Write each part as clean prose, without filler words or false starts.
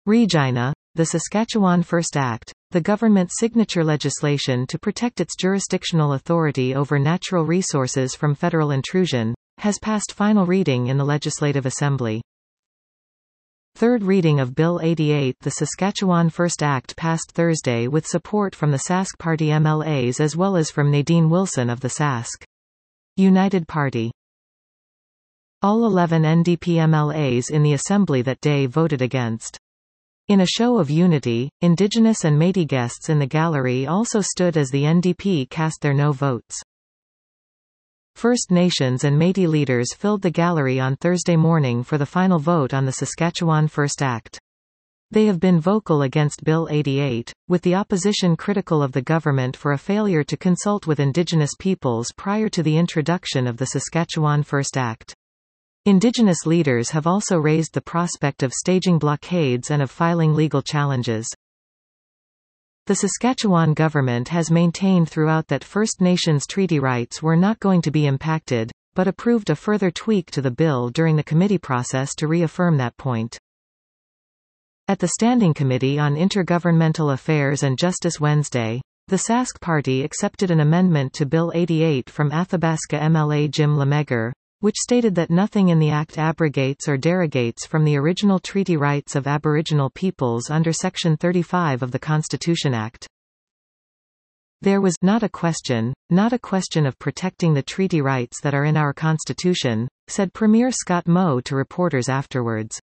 Regina, the Saskatchewan First Act, the government's signature legislation to protect its jurisdictional authority over natural resources from federal intrusion, has passed final reading in the Legislative Assembly. Third reading of Bill 88. The Saskatchewan First Act passed Thursday with support from the Sask Party MLAs as well as from Nadine Wilson of the Sask United Party. All 11 NDP MLAs in the Assembly that day voted against. In a show of unity, Indigenous and Métis guests in the gallery also stood as the NDP cast their no votes. First Nations and Métis leaders filled the gallery on Thursday morning for the final vote on the Saskatchewan First Act. They have been vocal against Bill 88, with the opposition critical of the government for a failure to consult with Indigenous peoples prior to the introduction of the Saskatchewan First Act. Indigenous leaders have also raised the prospect of staging blockades and of filing legal challenges. The Saskatchewan government has maintained throughout that First Nations treaty rights were not going to be impacted, but approved a further tweak to the bill during the committee process to reaffirm that point. At the Standing Committee on Intergovernmental Affairs and Justice Wednesday, the Sask Party accepted an amendment to Bill 88 from Athabasca MLA Jim LeMeger, which stated that nothing in the Act abrogates or derogates from the original treaty rights of Aboriginal peoples under Section 35 of the Constitution Act. There was not a question of protecting the treaty rights that are in our Constitution, said Premier Scott Moe to reporters afterwards.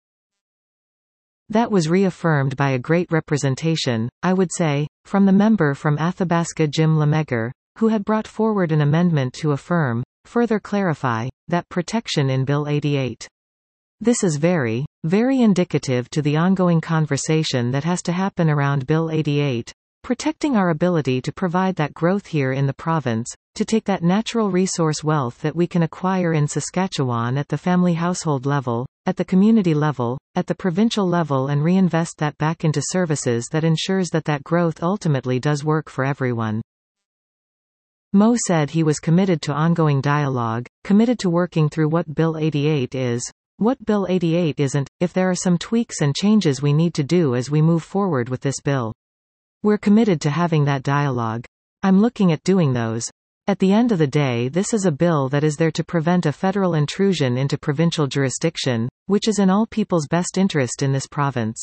That was reaffirmed by a great representation, I would say, from the member from Athabasca Jim LeMeger, who had brought forward an amendment to affirm, further clarify, that protection in Bill 88. This is very, very indicative to the ongoing conversation that has to happen around Bill 88, protecting our ability to provide that growth here in the province, to take that natural resource wealth that we can acquire in Saskatchewan at the family household level, at the community level, at the provincial level and reinvest that back into services that ensures that that growth ultimately does work for everyone. Moe said he was committed to ongoing dialogue, committed to working through what Bill 88 is, what Bill 88 isn't, if there are some tweaks and changes we need to do as we move forward with this bill. We're committed to having that dialogue. I'm looking at doing those. At the end of the day, this is a bill that is there to prevent a federal intrusion into provincial jurisdiction, which is in all people's best interest in this province.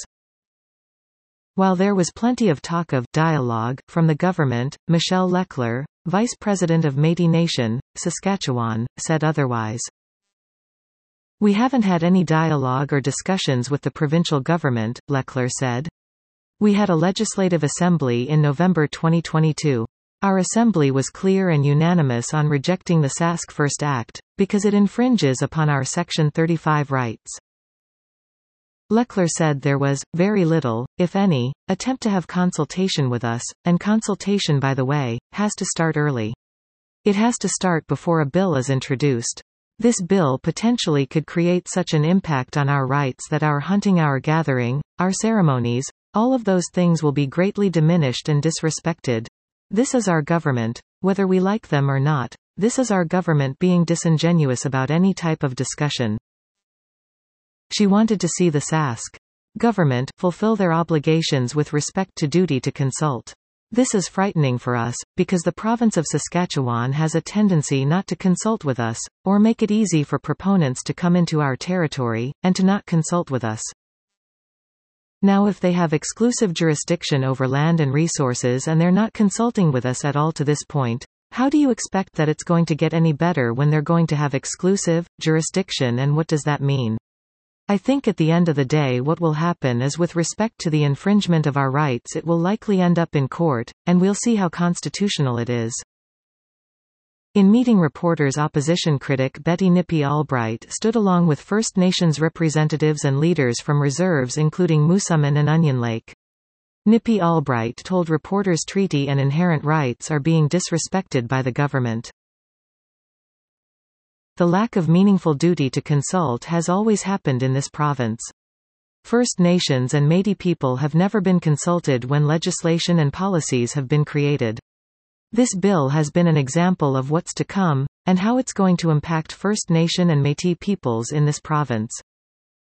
While there was plenty of talk of dialogue from the government, Michelle Leclerc, Vice President of Métis Nation, Saskatchewan, said otherwise. We haven't had any dialogue or discussions with the provincial government, Leclerc said. We had a legislative assembly in November 2022. Our assembly was clear and unanimous on rejecting the Sask First Act, because it infringes upon our Section 35 rights. Leclerc said there was, very little, if any, attempt to have consultation with us, and consultation, by the way, has to start early. It has to start before a bill is introduced. This bill potentially could create such an impact on our rights that our hunting, our gathering, our ceremonies, all of those things will be greatly diminished and disrespected. This is our government, whether we like them or not. This is our government being disingenuous about any type of discussion. She wanted to see the Sask government fulfill their obligations with respect to duty to consult. This is frightening for us, because the province of Saskatchewan has a tendency not to consult with us, or make it easy for proponents to come into our territory, and to not consult with us. Now if they have exclusive jurisdiction over land and resources and they're not consulting with us at all to this point, how do you expect that it's going to get any better when they're going to have exclusive jurisdiction, and what does that mean? I think at the end of the day what will happen is, with respect to the infringement of our rights, it will likely end up in court, and we'll see how constitutional it is. In meeting reporters, opposition critic Betty Nippy Albright stood along with First Nations representatives and leaders from reserves including Moosomin and Onion Lake. Nippy Albright told reporters treaty and inherent rights are being disrespected by the government. The lack of meaningful duty to consult has always happened in this province. First Nations and Métis people have never been consulted when legislation and policies have been created. This bill has been an example of what's to come, and how it's going to impact First Nation and Métis peoples in this province.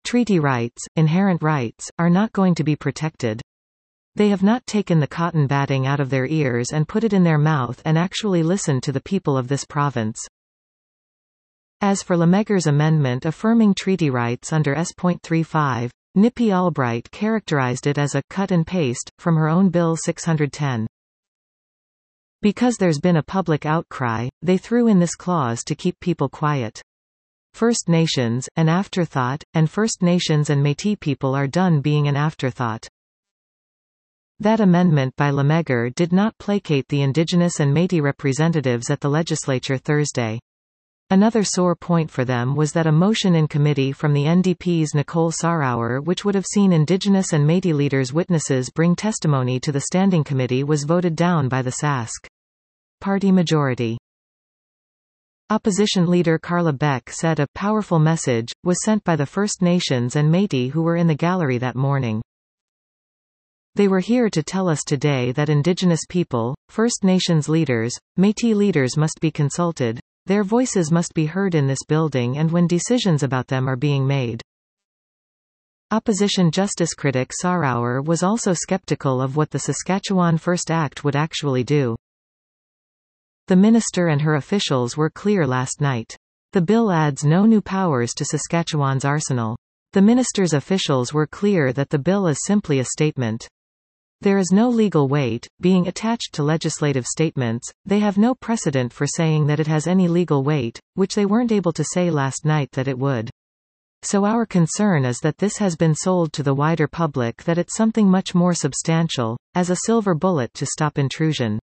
Treaty rights, inherent rights, are not going to be protected. They have not taken the cotton batting out of their ears and put it in their mouth and actually listened to the people of this province. As for Lemegre's amendment affirming treaty rights under S.35, Nippy Albright characterized it as a cut and paste from her own Bill 610. Because there's been a public outcry, they threw in this clause to keep people quiet. First Nations, an afterthought, and First Nations and Métis people are done being an afterthought. That amendment by Lemegre did not placate the Indigenous and Métis representatives at the legislature Thursday. Another sore point for them was that a motion in committee from the NDP's Nicole Sarauer which would have seen Indigenous and Métis leaders' witnesses bring testimony to the Standing Committee was voted down by the Sask Party majority. Opposition leader Carla Beck said a powerful message was sent by the First Nations and Métis who were in the gallery that morning. They were here to tell us today that Indigenous people, First Nations leaders, Métis leaders must be consulted. Their voices must be heard in this building and when decisions about them are being made. Opposition justice critic Sarauer was also skeptical of what the Saskatchewan First Act would actually do. The minister and her officials were clear last night. The bill adds no new powers to Saskatchewan's arsenal. The minister's officials were clear that the bill is simply a statement. There is no legal weight being attached to legislative statements. They have no precedent for saying that it has any legal weight, which they weren't able to say last night that it would. So our concern is that this has been sold to the wider public that it's something much more substantial, as a silver bullet to stop intrusion.